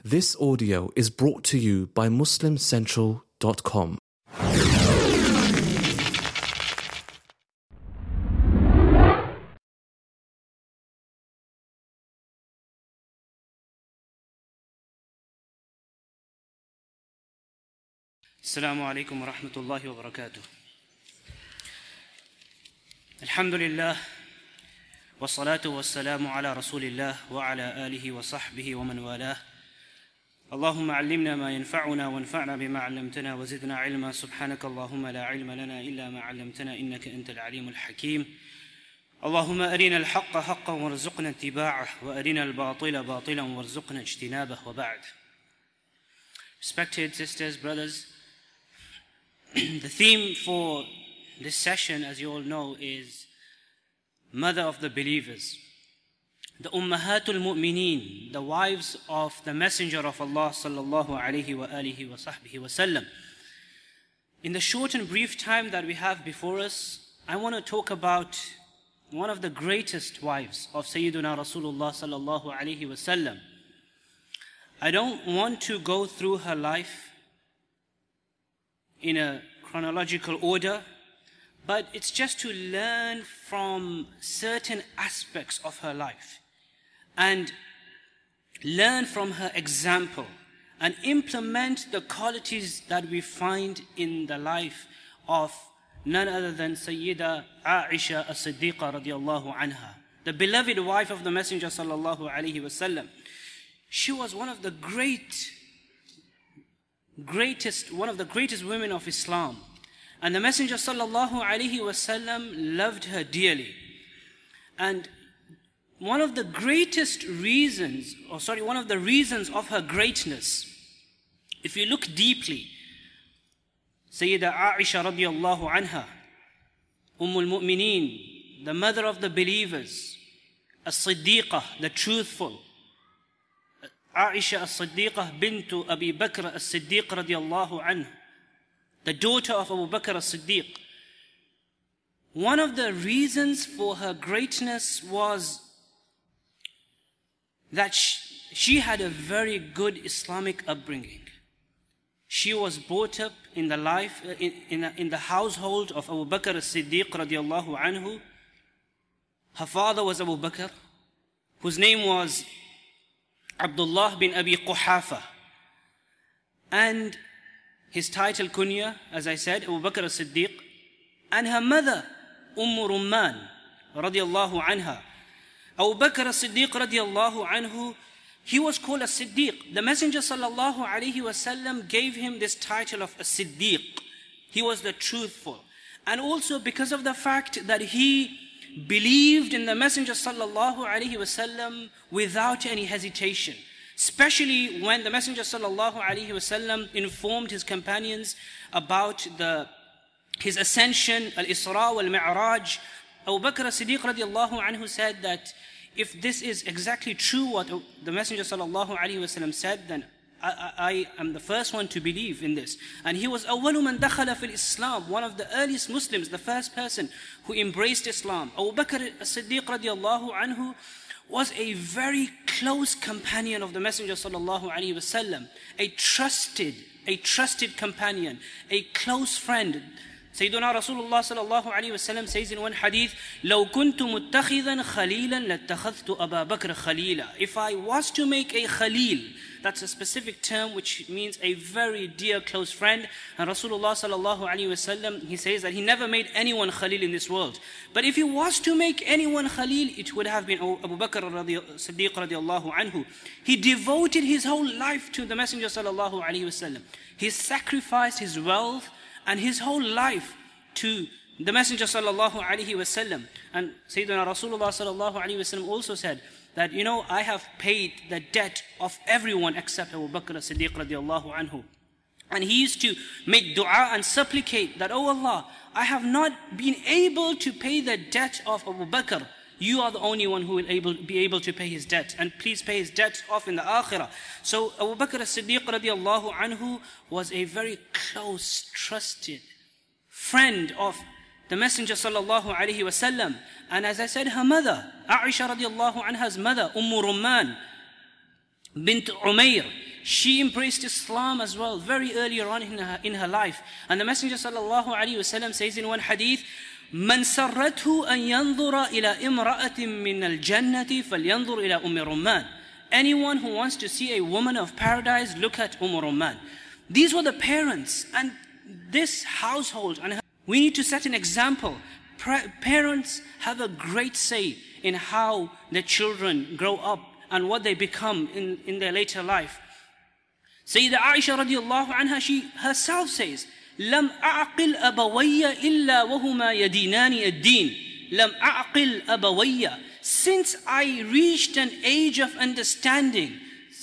This audio is brought to you by MuslimCentral.com. Assalamu alaikum wa rahmatullahi wa barakatuh. Alhamdulillah, wa salatu wa salamu ala rasulillah wa ala alihi wa sahbihi wa man walah. Allahumma allimna ma yanfa'una wa anfa'na bima 'allamtana wa zidna ilma. Subhanaka Allahumma la ilma lana illa ma 'allamtana innaka antal alimul hakim. Allahumma arina al-haqqa haqqan warzuqna ittiba'ah wa arina al-batila batilan warzuqna ijtinabah wa ba'd. Respected sisters, brothers, the theme for this session, as you all know, is Mother of the Believers, the Ummahatul Mu'mineen, the wives of the Messenger of Allah sallallahu alayhi wa alihi wa sahbihi wa sallam. In the short and brief time that we have before us, I want to talk about one of the greatest wives of Sayyiduna Rasulullah sallallahu alayhi wa sallam. I don't want to go through her life in a chronological order, but it's just to learn from certain aspects of her life and learn from her example and implement the qualities that we find in the life of none other than Sayyida Aisha as-Siddiqa radiyallahu anha, the beloved wife of the Messenger sallallahu alayhi wasallam. She was one of the greatest women of Islam, and the Messenger sallallahu alaihi wasallam loved her dearly. And one of the reasons of her greatness, if you look deeply, Sayyida Aisha radiyallahu anha, Ummul Mu'mineen, the mother of the believers, As-Siddiqah, the truthful, Aisha as-Siddiqah bintu Abi Bakr as-Siddiq radiyallahu anhu, the daughter of Abu Bakr as-Siddiq. One of the reasons for her greatness was that she had a very good Islamic upbringing. She was brought up in the household of Abu Bakr as-Siddiq radiyallahu anhu. Her father was Abu Bakr, whose name was Abdullah bin Abi Quhafa, and his title kunya, as I said, Abu Bakr as-Siddiq, and her mother Rumman radiyallahu anha. Abu Bakr as-Siddiq radiyallahu anhu, he was called as-Siddiq. The Messenger sallallahu alayhi wasallam gave him this title of as-Siddiq. He was the truthful, and also because of the fact that he believed in the Messenger sallallahu alaihi wasallam without any hesitation, especially when the Messenger sallallahu alaihi wasallam informed his companions about his ascension, al-Isra wal-Mi'raj. Abu Bakr as-Siddiq radiyallahu anhu said that if this is exactly true what the Messenger sallallahu alaihi wasallam said, then I am the first one to believe in this. And he was awwalu man dakhala fil Islam, one of the earliest Muslims, the first person who embraced Islam. Abu Bakr as-Siddiq radiyallahu anhu was a very close companion of the Messenger sallallahu alaihi wasallam, a trusted companion, a close friend. Sayyiduna Rasulullah sallallahu alaihi wasallam says in one hadith, "Law kuntu muttakhidan khalilan lattakhadhtu Aba Bakr khalila." If I was to make a khalil, that's a specific term which means a very dear close friend. And Rasulullah sallallahu alaihi wasallam, he says that he never made anyone khalil in this world. But if he was to make anyone khalil, it would have been Abu Bakr Siddiq radiyallahu anhu. He devoted his whole life to the Messenger sallallahu alaihi wasallam. He sacrificed his wealth and his whole life to the Messenger sallallahu alaihi wasallam. And Sayyidina Rasulullah sallallahu alaihi wasallam also said that, I have paid the debt of everyone except Abu Bakr as-Siddiq radiyallahu anhu. And he used to make dua and supplicate that, "Oh Allah, I have not been able to pay the debt of Abu Bakr. You are the only one who will be able to pay his debt, and please pay his debt off in the akhirah." So Abu Bakr as-Siddiq radiyallahu anhu was a very close, trusted friend of the Messenger sallallahu alaihi wasallam. And as I said, her mother, Aisha radiallahu anha's mother, Rumman bint Umayr, she embraced Islam as well, very earlier on in her life. And the Messenger sallallahu alaihi wasallam says in one hadith, من سرته أن ينظر إلى امرأة من الجنة فلينظر إلى رمان. Anyone who wants to see a woman of paradise, look at Rumman. These were the parents, and this household, and we need to set an example. Parents have a great say in how their children grow up and what they become in their later life. Sayyidah Aisha radiallahu anha, she herself says, لم أعقل أبوي إلا وهما يدينان الدين. لم أعقل أبوي. Since I reached an age of understanding,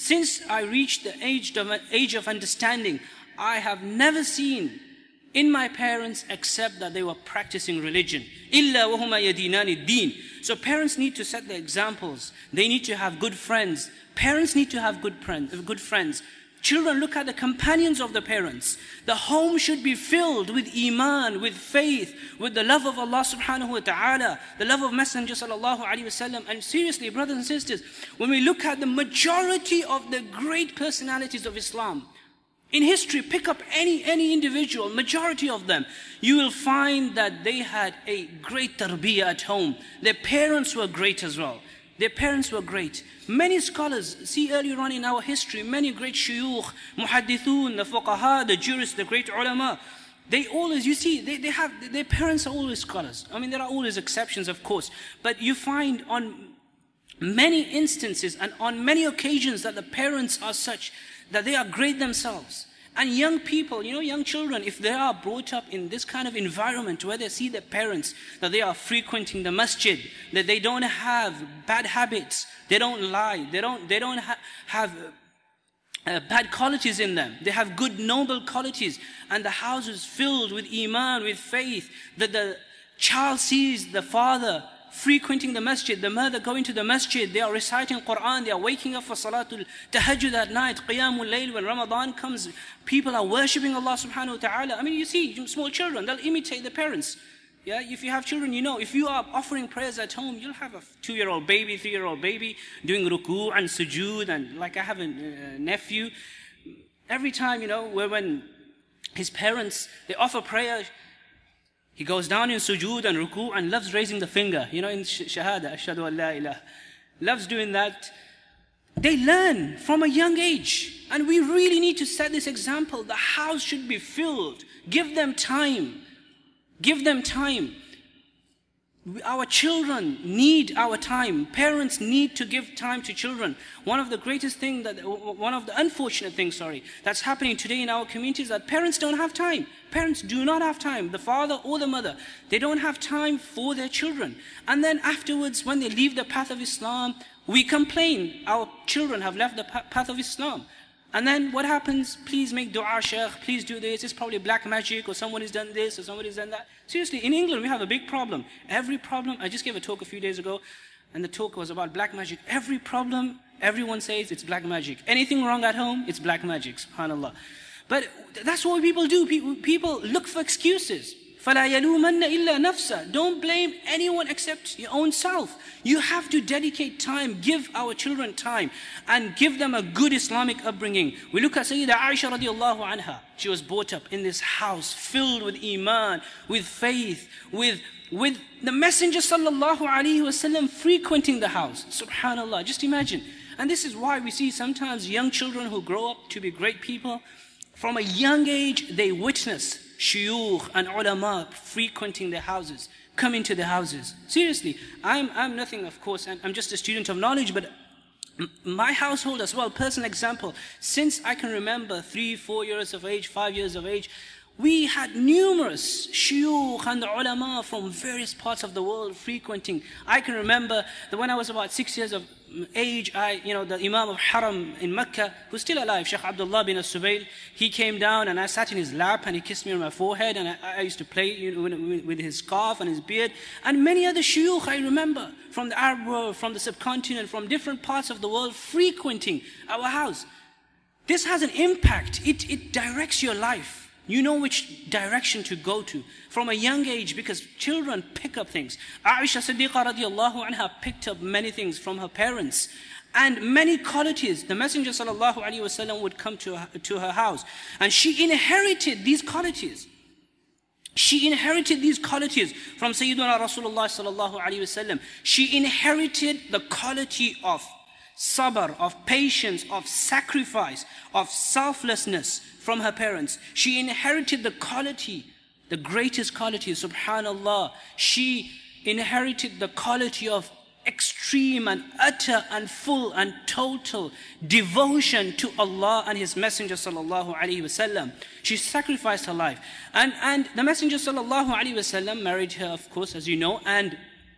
I have never seen in my parents except that they were practicing religion. إلا وهما يدينان الدين. So parents need to set the examples. They need to have good friends. Parents need to have good friends. Children, look at the companions of the parents. The home should be filled with iman, with faith, with the love of Allah subhanahu wa ta'ala, the love of Messenger sallallahu alaihi wasallam. And seriously, brothers and sisters, when we look at the majority of the great personalities of Islam, in history, pick up any individual, majority of them, you will find that they had a great tarbiyah at home. Their parents were great as well. Their parents were great. Many scholars, see earlier on in our history, many great shuyukh, muhaddithun, the fuqaha, the jurists, the great ulama, they always, you see, they have, their parents are always scholars. I mean, there are always exceptions, of course. But you find on many instances and on many occasions that the parents are such that they are great themselves. And young people, young children, if they are brought up in this kind of environment where they see their parents, that they are frequenting the masjid, that they don't have bad habits, they don't lie, they don't have bad qualities in them. They have good, noble qualities. And the house is filled with iman, with faith, that the child sees the father frequenting the masjid, the mother going to the masjid, they are reciting Quran, they are waking up for Salatul Tahajjud at night, Qiyamul Layl, when Ramadan comes, people are worshipping Allah subhanahu wa ta'ala. I mean, you see, small children, they'll imitate the parents. Yeah, if you have children, if you are offering prayers at home, you'll have a 2-year-old baby, 3-year-old baby doing ruku' and sujood, and like I have a nephew, every time, when his parents, they offer prayer, he goes down in sujood and ruku' and loves raising the finger, in shahada, ashhadu an la ilaha. Loves doing that. They learn from a young age. And we really need to set this example. The house should be filled. Give them time. Give them time. Our children need our time. Parents need to give time to children. One of the unfortunate things, that's happening today in our community is that parents don't have time. Parents do not have time, the father or the mother. They don't have time for their children. And then afterwards, when they leave the path of Islam, we complain. Our children have left the path of Islam. And then what happens? Please make dua, Shaykh, please do this. It's probably black magic, or someone has done this, or somebody has done that. Seriously, in England we have a big problem. Every problem, I just gave a talk a few days ago, and the talk was about black magic. Every problem, everyone says it's black magic. Anything wrong at home, it's black magic, subhanAllah. But that's what people do. People look for excuses. فَلَا يَلُومَنَّ إِلَّا نَفْسَهُ. Don't blame anyone except your own self. You have to dedicate time, give our children time, and give them a good Islamic upbringing. We look at Sayyidah Aisha radiallahu anha. She was brought up in this house filled with iman, with faith, with the Messenger sallallahu alaihi wasallam frequenting the house. Subhanallah, just imagine. And this is why we see sometimes young children who grow up to be great people, from a young age they witness shuyukh and ulama frequenting their houses, coming to their houses. Seriously, I'm nothing, of course, and I'm just a student of knowledge, but my household as well, personal example, since I can remember 3, 4 years of age, 5 years of age, we had numerous shuyukh and ulama from various parts of the world frequenting. I can remember that when I was about 6 years of age, the Imam of Haram in Mecca, who's still alive, Sheikh Abdullah bin As-Subayl, he came down and I sat in his lap and he kissed me on my forehead, and I used to play with his scarf and his beard. And many other shuyukh I remember from the Arab world, from the subcontinent, from different parts of the world frequenting our house. This has an impact. It directs your life. You know which direction to go to from a young age, because children pick up things. Aisha Siddiqa radiallahu anha picked up many things from her parents. and many qualities. The Messenger sallallahu alaihi wasallam would come to her house, and she inherited these qualities. She inherited these qualities from Sayyidina Rasulullah sallallahu alaihi wasallam. She inherited the quality of sabr, of patience, of sacrifice, of selflessness from her parents. She inherited the quality, the greatest quality, subhanallah. She inherited the quality of extreme and utter and full and total devotion to Allah and His Messenger sallallahu alaihi wasallam. She sacrificed her life, and the Messenger sallallahu alaihi wasallam married her, of course, as you know, and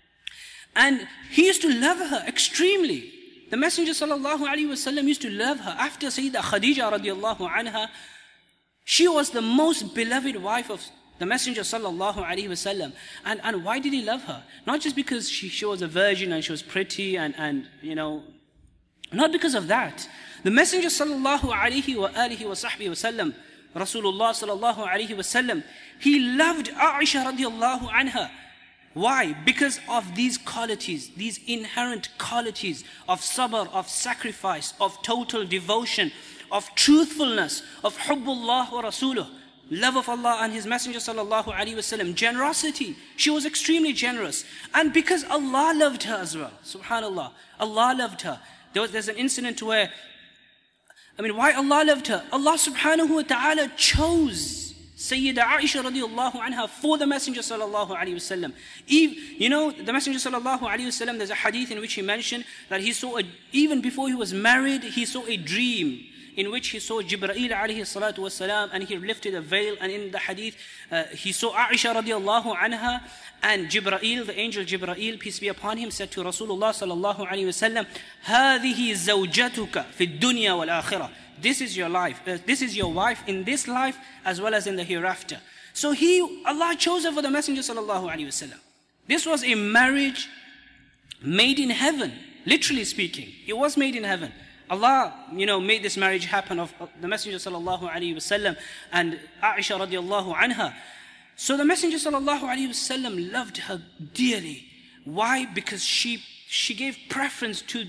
he used to love her extremely. The Messenger sallallahu alaihi wasallam used to love her. After Sayyidah Khadija radiallahu anha, she was the most beloved wife of the Messenger sallallahu alaihi wasallam. And why did he love her? Not just because she was a virgin and she was pretty and you know, not because of that. The Messenger sallallahu alaihi wa alihi wa sahbihi wasallam, Rasulullah sallallahu alaihi wasallam, he loved Aisha radiallahu anha. Why? Because of these qualities, these inherent qualities of sabr, of sacrifice, of total devotion, of truthfulness, of hubbullah wa rasuluh, love of Allah and His Messenger sallallahu alaihi wasallam, generosity. She was extremely generous, and because Allah loved her as well. Subhanallah, Allah loved her. There's an incident where, why Allah loved her? Allah subhanahu wa ta'ala chose Sayyida Aisha radiallahu anha for the Messenger sallallahu alaihi wasallam. You know, the Messenger sallallahu alaihi wasallam, there's a hadith in which he mentioned that he saw, even before he was married, he saw a dream in which he saw Jibreel alayhi salatu wasalam, and he lifted a veil, and in the hadith he saw Aisha radiallahu anha, and Jibreel, the angel Jibreel, peace be upon him, said to Rasulullah sallallahu alaihi wasallam, هذه زوجتك في الدنيا والآخرة. This is your life, this is your wife in this life as well as in the hereafter. So Allah chose her for the Messenger sallallahu alaihi wasallam. This was a marriage made in heaven, literally speaking. It was made in heaven. Allah, made this marriage happen of the Messenger sallallahu alaihi wasallam and Aisha radiallahu anha. So the Messenger sallallahu alaihi wasallam loved her dearly. Why? Because she gave preference to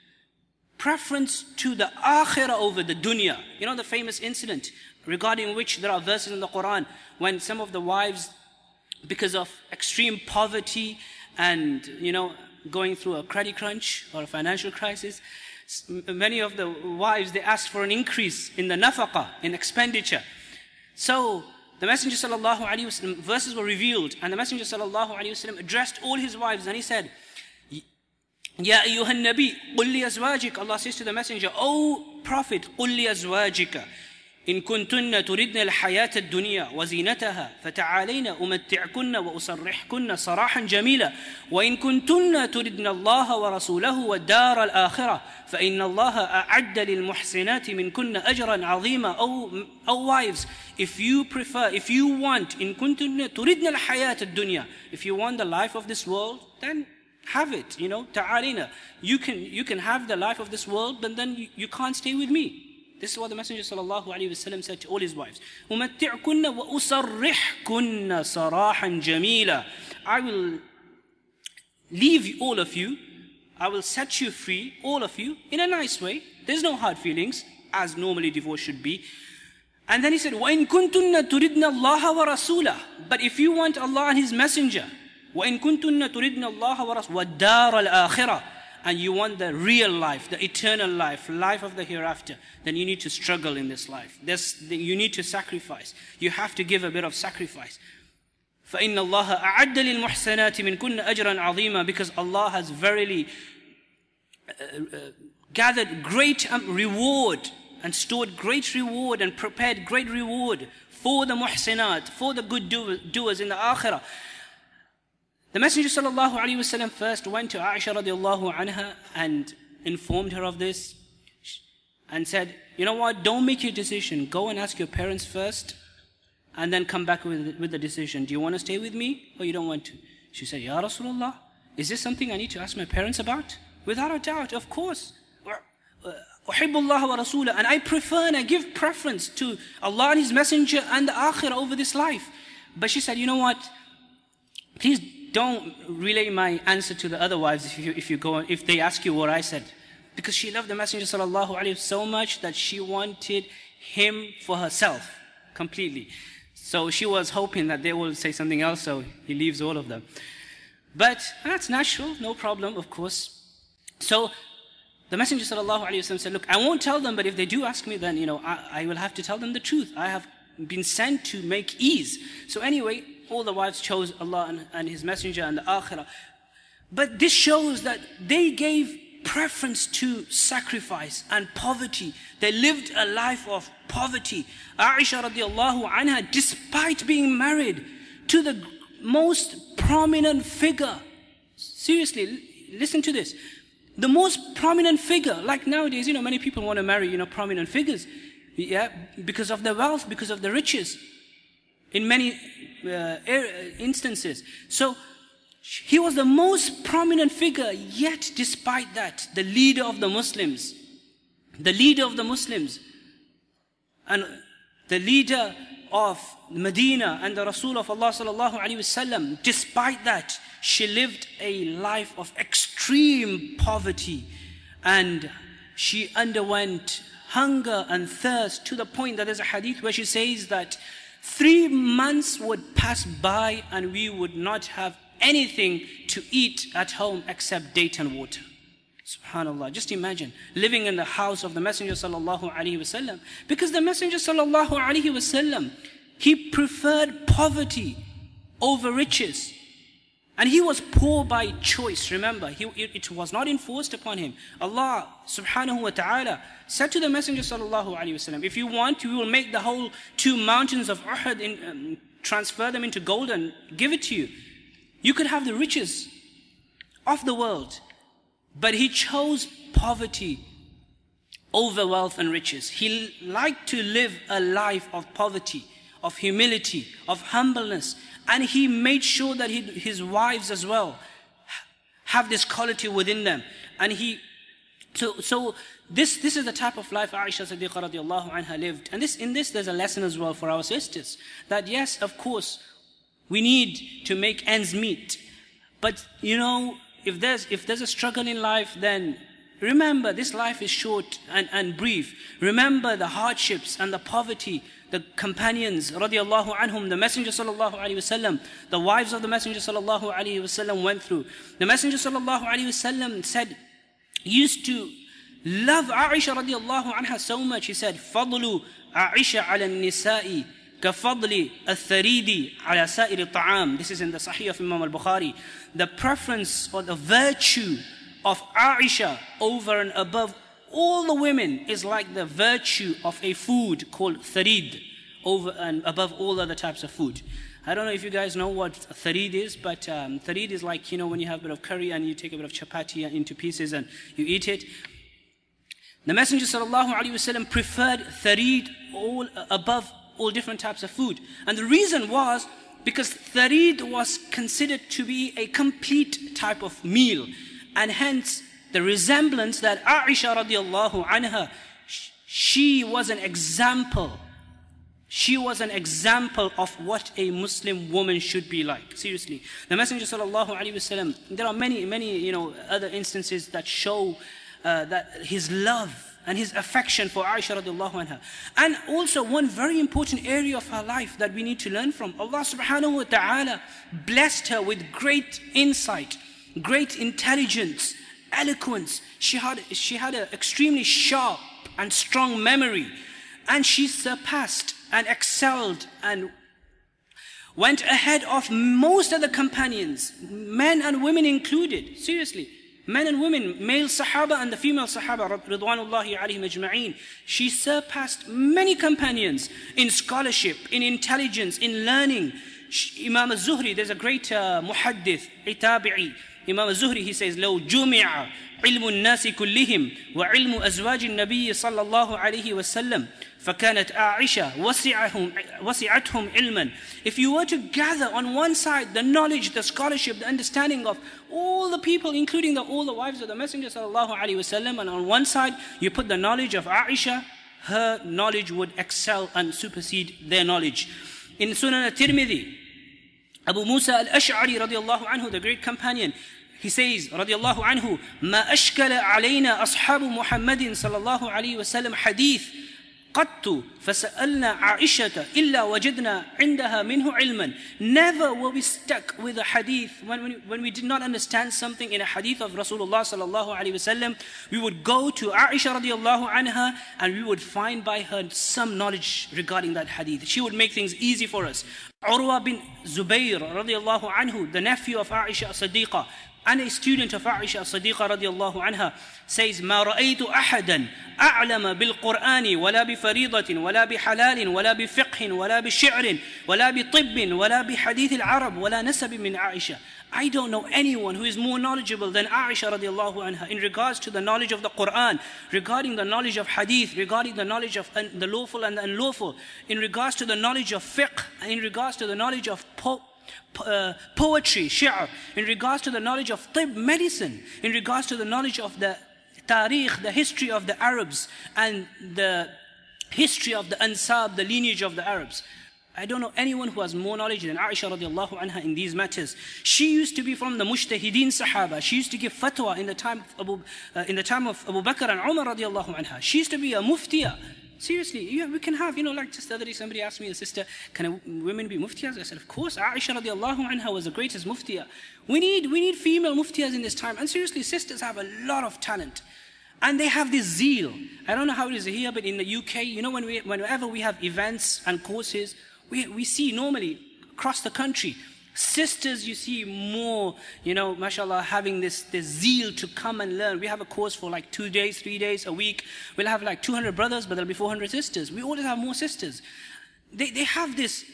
the akhirah over the dunya. You know the famous incident regarding which there are verses in the Quran when some of the wives, because of extreme poverty and going through a credit crunch or a financial crisis, many of the wives, they asked for an increase in the nafaqah, in expenditure. So the Messenger sallallahu alaihi wasallam, verses were revealed, and the Messenger sallallahu alaihi wasallam addressed all his wives, and he said, Ya ayyuhan nabi, qul li azwajik. Allah says to the Messenger, O Prophet, qul li azwajika, in kuntunna turidna al-hayat ad-dunya wa zinataha, fata'alayna umatti'kunna wa usarrihkunna sarahan jamila, wa in kuntunna turidna Allah wa rasulahu wa dar al-akhirah, fa inna Allah a'adda lil muhsinati minkunna ajran 'azima. O wives, if you want, in kuntunna turidna al-hayat ad-dunya, if you want the life of this world, then have it, ta'alina. You can have the life of this world, but then you can't stay with me. This is what the Messenger sallallahu alaihi wasallam said to all his wives. Umatti'kunna wa usarrihkunna sarahan jamila. I will leave all of you. I will set you free, all of you, in a nice way. There's no hard feelings, as normally divorce should be. And then he said, وَإِن كُنْتُنَّ تُرِدْنَ اللَّهَ وَرَسُولَهُ. But if you want Allah and His Messenger, وَإِن كُنْتُنَّ تُرِدْنَ اللَّهَ وَرَسُولَهُ وَالدَّارَ الْآخِرَةِ, and you want the real life, the eternal life, life of the hereafter, then you need to struggle in this life. You need to sacrifice. You have to give a bit of sacrifice. فَإِنَّ اللَّهَ أَعَدَّ لِلْمُحْسَنَاتِ مِنْ كُنَّ أَجْرًا عَظِيمًا. Because Allah has verily gathered great reward and stored great reward and prepared great reward for the muhsinat, for the good doers in the akhirah. The Messenger sallallahu alaihi wasallam first went to Aisha radiallahu anha and informed her of this and said, you know what, don't make your decision. Go and ask your parents first and then come back with the decision. Do you want to stay with me or you don't want to? She said, Ya Rasulullah, is this something I need to ask my parents about? Without a doubt, of course. Uhibbullah wa rasulah, and I prefer and I give preference to Allah and His Messenger and the akhirah over this life. But she said, you know what, please don't relay my answer to the other wives if they ask you what I said. because she loved the Messenger sallallahu alaihi wasallam so much that she wanted him for herself completely. So she was hoping that they will say something else, so he leaves all of them. But that's natural, no problem, of course. So the Messenger sallallahu alaihi wasallam said, look, I won't tell them, but if they do ask me, then I will have to tell them the truth. I have been sent to make ease. So anyway, all the wives chose Allah and His Messenger and the Akhirah. But this shows that they gave preference to sacrifice and poverty. They lived a life of poverty. Aisha radiallahu anha, despite being married to the most prominent figure, seriously, listen to this, the most prominent figure, like nowadays, many people want to marry, prominent figures, because of their wealth, because of the riches, in many instances. So he was the most prominent figure, yet despite that, the leader of the Muslims, and the leader of Medina and the Rasul of Allah sallallahu alaihi wasallam, despite that, she lived a life of extreme poverty, and she underwent hunger and thirst to the point that there's a hadith where she says that 3 months would pass by and we would not have anything to eat at home except date and water. Subhanallah, just imagine living in the house of the Messenger sallallahu alaihi wasallam, because the Messenger sallallahu alaihi wasallam, he preferred poverty over riches, and he was poor by choice. Remember, it was not enforced upon him. Allah subhanahu wa ta'ala said to the Messenger sallallahu alaihi wasallam, if you want, we will make the whole 2 mountains of Uhud, transfer them into gold and give it to you. You could have the riches of the world. But he chose poverty over wealth and riches. He liked to live a life of poverty, of humility, of humbleness. And he made sure that his wives as well have this quality within them. And so this is the type of life Aisha Siddiqa radiallahu anha lived. And in this there's a lesson as well for our sisters. That yes, of course, we need to make ends meet. But if there's a struggle in life, then remember this life is short and brief. Remember the hardships and the poverty the companions radiallahu anhum, the Messenger sallallahu alaihi wasallam, the wives of the Messenger sallallahu alaihi wasallam went through. The Messenger sallallahu alaihi wasallam used to love Aisha radiallahu anha so much. He said, "Fadlu Aisha ala nisa'i كفضل الثريد على سائر الطعام." This is in the Sahih of Imam al-Bukhari. The preference or the virtue of Aisha over and above all the women is like the virtue of a food called tharid, over and above all other types of food. I don't know if you guys know what tharid is, but tharid is like, when you have a bit of curry and you take a bit of chapati into pieces and you eat it. The Messenger sallallahu alaihi wasallam preferred tharid above all different types of food. And the reason was because tharid was considered to be a complete type of meal. And hence the resemblance that Aisha radiallahu anha, she was an example. She was an example of what a Muslim woman should be like. Seriously. The Messenger sallallahu alaihi wasallam, there are many other instances that show that his love and his affection for Aisha radiallahu anha. And also one very important area of her life that we need to learn from. Allah subhanahu wa ta'ala blessed her with great insight, great intelligence, eloquence. She had an extremely sharp and strong memory. And she surpassed and excelled and went ahead of most of the companions, men and women included. Seriously. Men and women, male Sahaba and the female Sahaba, Ridwanullahi alayhim ajma'een. She surpassed many companions in scholarship, in intelligence, in learning. Imam al-Zuhri, there's a great muhaddith, tabi'i. Imam al-Zuhri, he says, لو جمع علم الناس كلهم وعلم أزواج النبي صلى الله عليه وسلم فكانت عائشة وسعتهم علما. If you were to gather on one side the knowledge, the scholarship, the understanding of all the people, including all the wives of the Messenger sallallahu alaihi wasallam, and on one side you put the knowledge of Aisha, her knowledge would excel and supersede their knowledge. In Sunan al-Tirmidhi, Abu Musa al-Ash'ari radiallahu anhu, the great companion, he says, radiallahu anhu, ما أشكل علينا أصحاب محمد صلى الله عليه وسلم حديث قط فسألنا عائشة إلا وجدنا عندها منه علما. Never were we stuck with a hadith. When we did not understand something in a hadith of Rasulullah sallallahu alaihi wasallam, we would go to Aisha radiallahu anha and we would find by her some knowledge regarding that hadith. She would make things easy for us. Urwa bin Zubayr radiallahu anhu, the nephew of Aisha as-Siddiqa, and a student of Aisha as-Siddiqa radiallahu anha, says, ما رأيت أحدا أعلم بالقرآن ولا بفريضة ولا بحلال ولا بفقه ولا بشعر ولا بطب ولا بحديث العرب ولا نسب من عائشة. I don't know anyone who is more knowledgeable than Aisha radiallahu anha in regards to the knowledge of the Quran, regarding the knowledge of hadith, regarding the knowledge of the lawful and the unlawful, in regards to the knowledge of fiqh, and in regards to the knowledge of poetry, shi'r, in regards to the knowledge of tib, medicine, in regards to the knowledge of the tarikh, the history of the Arabs, and the history of the ansab, the lineage of the Arabs. I don't know anyone who has more knowledge than Aisha radiallahu anha in these matters. She used to be from the Mujtahideen Sahaba. She used to give fatwa in the time of Abu Bakr and Umar radiallahu anha. She used to be a muftiya. Seriously, we can have, like just the other day somebody asked me, a sister, can women be muftiyas? I said, of course, Aisha radiallahu anha was the greatest muftiya. We need female muftiyas in this time. And seriously, sisters have a lot of talent. And they have this zeal. I don't know how it is here, but in the UK, whenever we have events and courses, we see normally across the country, sisters, you see more, mashallah, having this zeal to come and learn. We have a course for like 2 days, 3 days, a week. We'll have like 200 brothers, but there'll be 400 sisters. We always have more sisters. They have this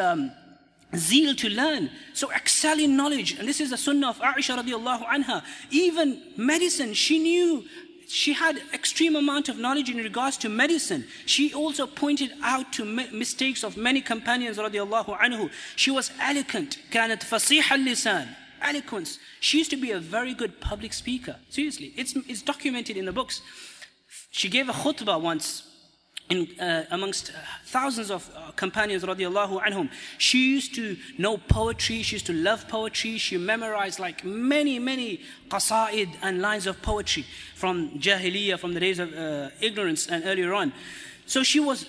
zeal to learn. So excel in knowledge. And this is the sunnah of Aisha radiallahu anha. Even medicine, she had extreme amount of knowledge in regards to medicine. She also pointed out to mistakes of many companions radiallahu anhu. She was eloquent. كانت فصيح اللسان. Eloquence. She used to be a very good public speaker. Seriously, it's documented in the books. She gave a khutbah once amongst thousands of companions radiallahu anhum. She used to know poetry, she used to love poetry, she memorized like many qasaid and lines of poetry from Jahiliyyah, from the days of ignorance and earlier on. So she was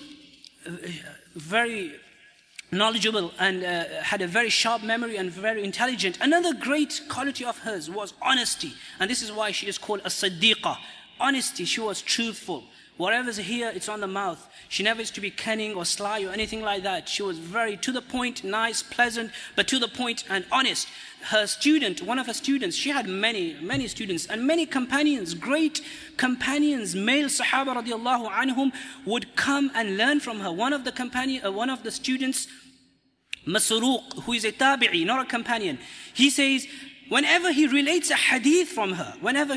very knowledgeable and had a very sharp memory and very intelligent. Another great quality of hers was honesty, and this is why she is called a Siddiqa. Honesty, she was truthful. Whatever's here, it's on the mouth. She never used to be cunning or sly or anything like that. She was very to the point, nice, pleasant, but to the point and honest. Her student, one of her students, she had many students and many companions, great companions, male Sahaba radiallahu anhum, would come and learn from her. One of the students, Masruq, who is a tabi'i, not a companion, he says, whenever he relates a hadith from her,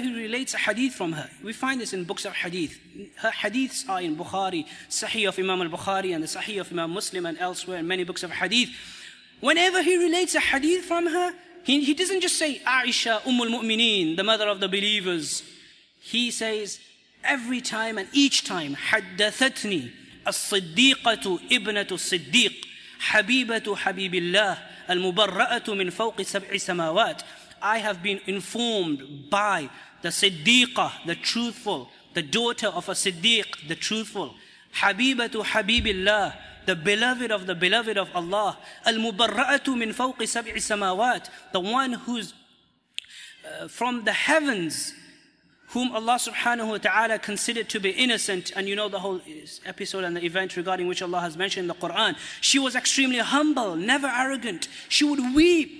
we find this in books of hadith. Her hadiths are in Bukhari, Sahih of Imam al-Bukhari and the Sahih of Imam Muslim and elsewhere in many books of hadith. Whenever he relates a hadith from her, he doesn't just say Aisha Ummul Mu'mineen, the mother of the believers. He says every time and each time, حدثتني الصديقة ابنة الصديق حبيبة حبيب الله المبرأة من فوق سبع سماوات. I have been informed by the Siddiqah, the truthful, the daughter of a Siddiq, the truthful, Habibatu Habibillah, the beloved of Allah, Al-Mubarra'atu min fawqi sab'i samawat, the one who's from the heavens, whom Allah subhanahu wa ta'ala considered to be innocent. And you know the whole episode and the event regarding which Allah has mentioned in the Quran. She was extremely humble, never arrogant. She would weep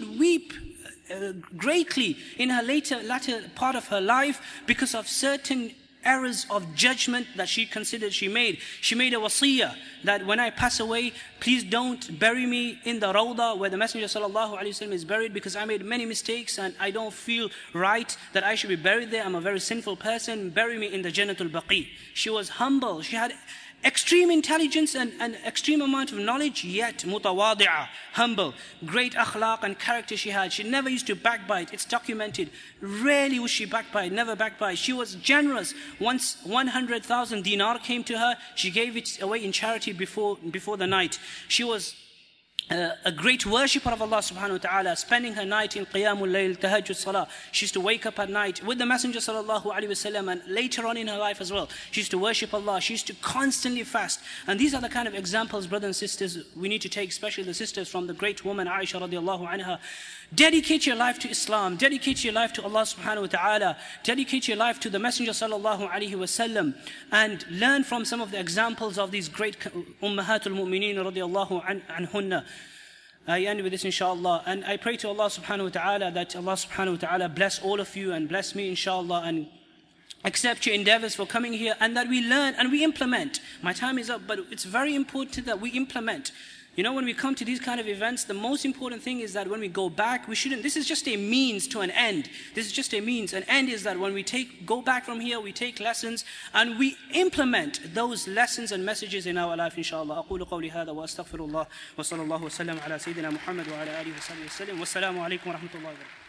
greatly in her latter part of her life because of certain errors of judgment that she considered she made. She made a wasiyah that when I pass away, please don't bury me in the Rawda where the Messenger sallallahu alaihi wasallam is buried, because I made many mistakes and I don't feel right that I should be buried there. I'm a very sinful person. Bury me in the Jannatul Baqi. She was humble. She had extreme intelligence and extreme amount of knowledge, yet mutawadi'ah, humble, great akhlaq and character she had. She never used to backbite. It's documented. Rarely would she backbite, never backbite. She was generous. Once 100,000 dinar came to her, she gave it away in charity before the night. She was a great worshipper of Allah subhanahu wa ta'ala, spending her night in Qiyamul Layl, Tahajjud Salah. She used to wake up at night with the Messenger sallallahu alaihi wasallam, and later on in her life as well, she used to worship Allah. She used to constantly fast. And these are the kind of examples, brothers and sisters, we need to take, especially the sisters, from the great woman Aisha radiallahu anha. Dedicate your life to Islam, dedicate your life to Allah subhanahu wa ta'ala, dedicate your life to the Messenger sallallahu alaihi wasallam, and learn from some of the examples of these great Ummahatul Mu'mineen radiallahu anhunna. I end with this inshallah, and I pray to Allah subhanahu wa ta'ala that Allah subhanahu wa ta'ala bless all of you and bless me inshallah, and accept your endeavors for coming here, and that we learn and we implement. My time is up, but it's very important that we implement. You know, when we come to these kind of events, the most important thing is that when we go back, we shouldn't, this is just a means to an end. This is just a means. An end is that when we go back from here, we take lessons and we implement those lessons and messages in our life, inshallah. أقول قولي هذا وأستغفر الله وصلى الله وسلم على سيدنا محمد وعلى آله وصحبه وسلم والسلام عليكم ورحمة الله وبركاته.